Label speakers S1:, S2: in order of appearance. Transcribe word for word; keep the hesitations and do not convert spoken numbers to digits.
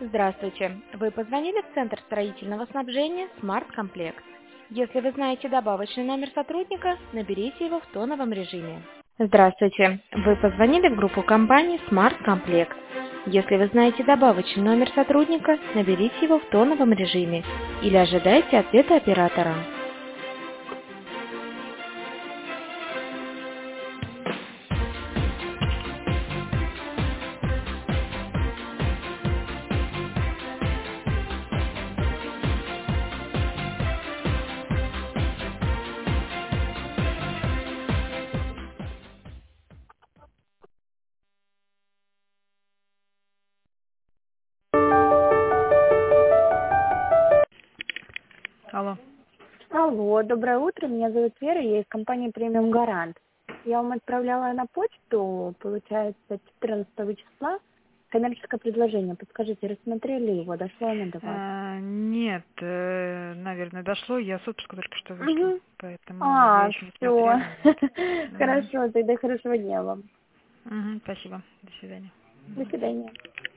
S1: Здравствуйте! Вы позвонили в Центр строительного снабжения «Смарт Комплект». Если вы знаете добавочный номер сотрудника, наберите его в тоновом режиме. Здравствуйте! Вы позвонили в группу компании «Смарт Комплект». Если вы знаете добавочный номер сотрудника, наберите его в тоновом режиме или ожидайте ответа оператора.
S2: Алло.
S3: Алло, доброе утро, меня зовут Вера, я из компании Премиум Гарант. Я вам отправляла на почту, получается, четырнадцатого числа коммерческое предложение. Подскажите, рассмотрели его, дошло оно до вас?
S2: А, нет, э, наверное, дошло. Я с отпуска только что вышла,
S3: Угу.
S2: поэтому я
S3: А,
S2: еще не
S3: все.
S2: смотрела. Нет. Мгм.
S3: Хорошо, тогда хорошего дня вам.
S2: Мгм, спасибо. До свидания.
S3: До свидания.